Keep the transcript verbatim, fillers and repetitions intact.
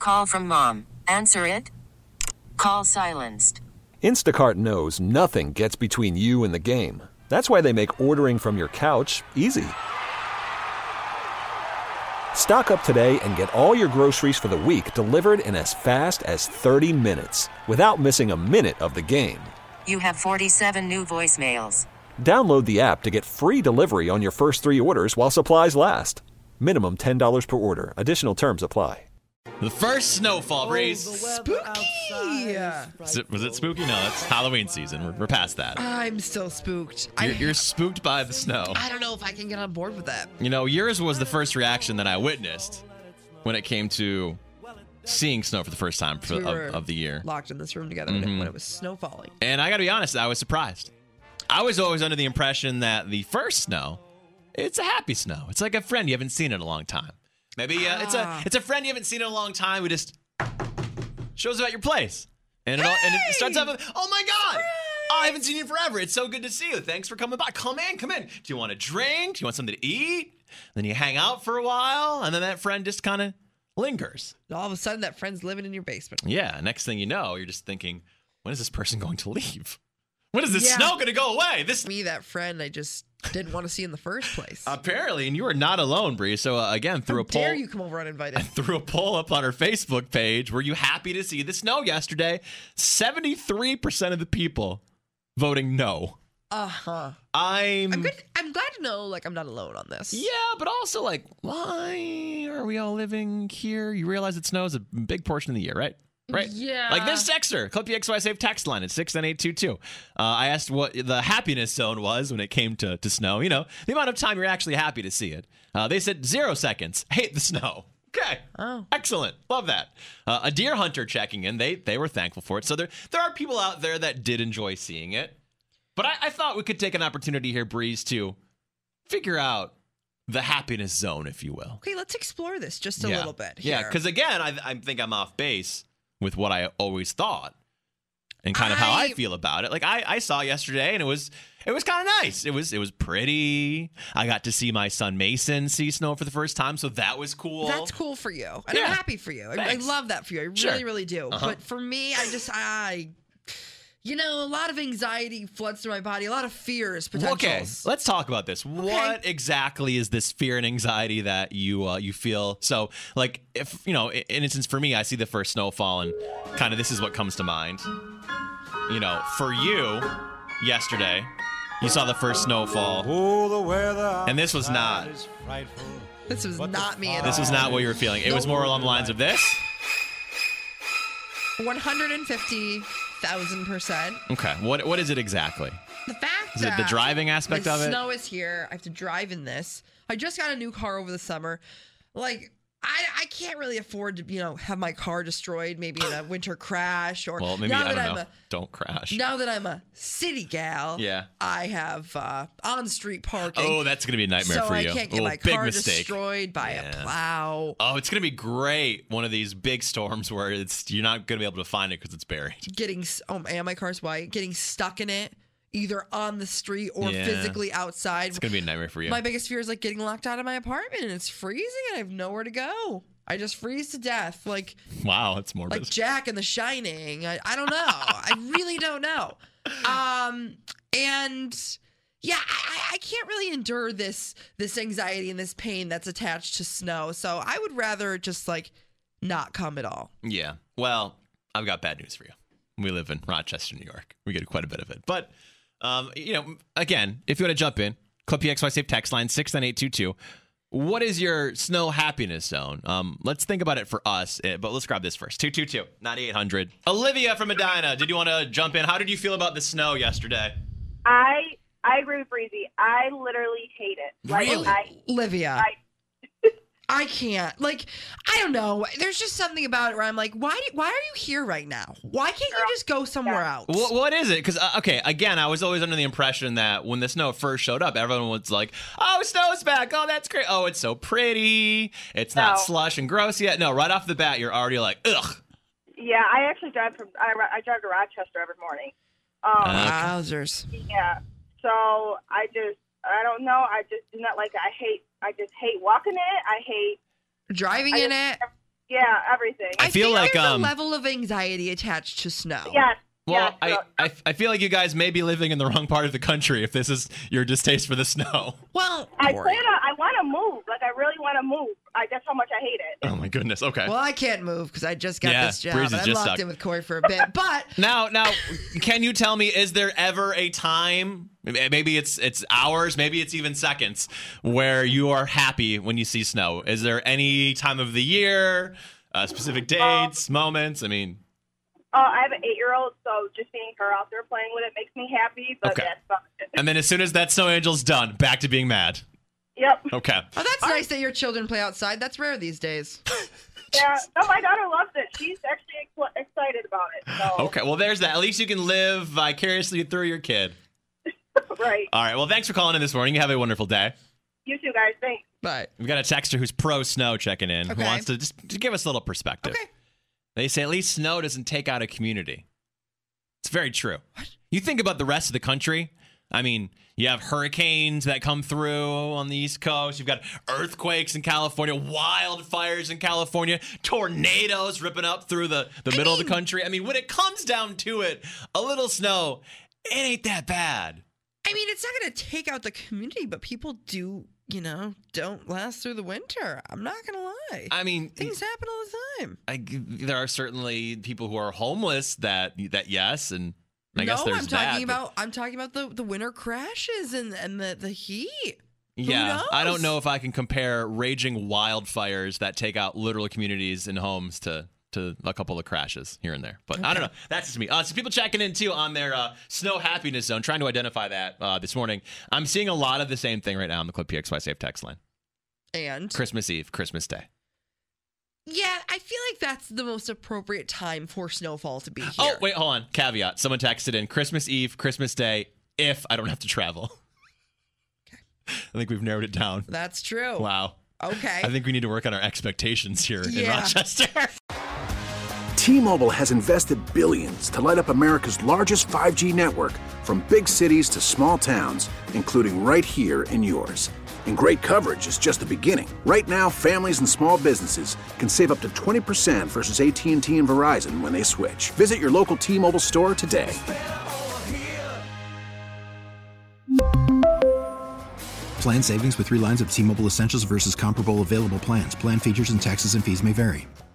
Call from mom. Answer it. Call silenced. Instacart knows nothing gets between you and the game. That's why they make ordering from your couch easy. Stock up today and get all your groceries for the week delivered in as fast as thirty minutes without missing a minute of the game. You have forty-seven new voicemails. Download the app to get free delivery on your first three orders while supplies last. Minimum ten dollars per order. Additional terms apply. The first snowfall, Breeze. Spooky! Was it, was it spooky? No, it's Halloween season. We're, we're past that. I'm still spooked. You're, I, you're spooked by the snow. I don't know if I can get on board with that. You know, yours was the first reaction that I witnessed when it came to seeing snow for the first time for, We of, were of the year. Locked in this room together Mhm. when it was snow falling. And I got to be honest, I was surprised. I was always under the impression that the first snow, it's a happy snow. It's like a friend you haven't seen in a long time. Maybe uh, it's a Ah. it's a friend you haven't seen in a long time who just shows up at your place. And it, all, and it starts off with, oh my God, oh, I haven't seen you forever. It's so good to see you. Thanks for coming by. Come in, come in. Do you want a drink? Do you want something to eat? Then you hang out for a while, and then that friend just kind of lingers. All of a sudden, that friend's living in your basement. Yeah, next thing you know, you're just thinking, when is this person going to leave? When is this Yeah. snow going to go away? This Me, that friend I just didn't want to see in the first place. Apparently, and you are not alone, Bree. So uh, again, through How a poll, dare you come over uninvited? threw a poll up on our Facebook page. Were you happy to see the snow yesterday? seventy-three percent of the people voting no. Uh-huh. I'm, I'm good. I'm glad to know, like, I'm not alone on this. yeah, but also like, why are we all living here? You realize that snow is a big portion of the year, right? Right? Yeah. Like this texter, Clip X Y Save text line at six nine eight two two. Uh, I asked what the happiness zone was when it came to, to snow. You know, the amount of time you're actually happy to see it. Uh, they said zero seconds. Hate the snow. Okay. Oh. Excellent. Love that. Uh, a deer hunter checking in. They they were thankful for it. So there there are people out there that did enjoy seeing it. But I, I thought we could take an opportunity here, Breeze, to figure out the happiness zone, if you will. Okay, let's explore this just a Yeah. little bit Yeah, here. because again, I, I think I'm off base with what I always thought and kind of how I I- feel about it. Like I, I saw yesterday and it was it was kind of nice. It was it was pretty. I got to see my son Mason see snow for the first time, so that was cool. That's cool for you. And Yeah. I'm happy for you. I, I Thanks. love that for you. I Sure. really, really do. Uh-huh. But for me, I just, I, you know, a lot of anxiety floods through my body, a lot of fears, potentials. Okay, let's talk about this. What exactly is this fear and anxiety that you uh, you feel? So, like, if you know, in in instance, for me, I see the first snowfall, and kind of this is what comes to mind. You know, for you, yesterday, you saw the first snowfall, Oh, the weather and this was not. is frightful. This was not me at This all. was not what you were feeling. It was more along the lines of this. one hundred fifty thousand percent. Okay, what what is it exactly? The fact Is it that the driving aspect the of it? snow is here. I have to drive in this. I just got a new car over the summer. Like, I, I can't really afford to, you know, have my car destroyed maybe in a winter crash or Well, maybe now I that don't I'm know. a Don't crash. now that I'm a city gal, Yeah. I have uh, on-street parking. Oh, that's gonna be a nightmare so for I you. can't get oh, my big car mistake. destroyed by Yeah. a plow. Oh, it's gonna be great. One of these big storms where it's you're not gonna be able to find it because it's buried. Getting s- oh, and my car's white. Getting stuck in it, either on the street or Yeah. physically outside. It's gonna be a nightmare for you. My biggest fear is like getting locked out of my apartment and it's freezing and I have nowhere to go. I just freeze to death, like Wow, that's morbid. like Jack in The Shining. I, I don't know. I really don't know. Um, and yeah, I, I can't really endure this this anxiety and this pain that's attached to snow. So I would rather just like not come at all. Yeah. Well, I've got bad news for you. We live in Rochester, New York. We get quite a bit of it. But, um, you know, again, if you want to jump in, Clip X Y Save text line six nine eight two two. What is your snow happiness zone? Um, let's think about it for us, eh, but let's grab this first. two two two, nine eight hundred. Olivia from Medina, did you want to jump in? How did you feel about the snow yesterday? I I agree with Breezy. I literally hate it. Like, Really? I, Olivia. I I can't. Like, I don't know. There's just something about it where I'm like, why do, why are you here right now? Why can't you just go somewhere else? What, what is it? Because, uh, okay, again, I was always under the impression that when the snow first showed up, everyone was like, oh, snow's back. Oh, that's great. Oh, it's so pretty. It's not No. slush and gross yet. No, right off the bat, you're already like, ugh. yeah, I actually drive from I, I drive to Rochester every morning. Um, Uh, Wowzers. yeah. So I just I don't know. I just do not like it. I hate. I just hate walking in it. I hate. Driving I in just- it. Yeah, everything. I feel think like, there's um, a level of anxiety attached to snow. Yes. Well, yes, I, I I feel like you guys may be living in the wrong part of the country if this is your distaste for the snow. Well, I Corey. plan on, I want to move. Like, I really want to move. I, that's how much I hate it. Oh my goodness. Okay. Well, I can't move because I just got Yeah, this job. Breeze is And I'm just locked stuck. in with Corey for a bit. But Now, now, can you tell me, is there ever a time, maybe it's it's hours, maybe it's even seconds, where you are happy when you see snow? Is there any time of the year, uh, specific dates, moments? I mean, Uh, I have an eight-year-old, so just seeing her out there playing with it makes me happy. But Okay. that's about it. and then as soon as that snow angel's done, back to being mad. Yep. Okay. oh, that's nice that your children play outside. That's rare these days. Yeah. No, my daughter loves it. She's actually ex- excited about it. So. Okay. Well, there's that. At least you can live vicariously through your kid. Right. All right. Well, thanks for calling in this morning. You have a wonderful day. You too, guys. Thanks. But We've got a texter who's pro snow checking in who Okay. wants to just to give us a little perspective. okay. They say at least snow doesn't take out a community. It's very true. What? You think about the rest of the country. I mean, you have hurricanes that come through on the East Coast. You've got earthquakes in California, wildfires in California, tornadoes ripping up through the, the middle of the country. I mean, when it comes down to it, a little snow, it ain't that bad. I mean, it's not going to take out the community, but people do, you know, don't last through the winter. I'm not going to lie. I mean, Things happen all the time. I, there are certainly people who are homeless that, that yes, and I no, guess there's I'm talking that, but- about I'm talking about the, the winter crashes and, and the, the heat. Yeah, I knows? don't know if I can compare raging wildfires that take out literal communities and homes to to a couple of crashes here and there. But I don't know. That's just me. Uh, so people checking in too on their uh, snow happiness zone, trying to identify that uh, this morning. I'm seeing a lot of the same thing right now on the Clip P X Y Safe text line. And Christmas Eve, Christmas Day. yeah, I feel like that's the most appropriate time for snowfall to be here. Oh, wait, hold on. Caveat. Someone texted in Christmas Eve, Christmas Day, if I don't have to travel. Okay. I think we've narrowed it down. That's true. Wow. Okay. I think we need to work on our expectations here in Yeah. Rochester. T-Mobile has invested billions to light up America's largest five G network, from big cities to small towns, including right here in yours. And great coverage is just the beginning. Right now, families and small businesses can save up to twenty percent versus A T and T and Verizon when they switch. Visit your local T-Mobile store today. Plan savings with three lines of T-Mobile Essentials versus comparable available plans. Plan features and taxes and fees may vary.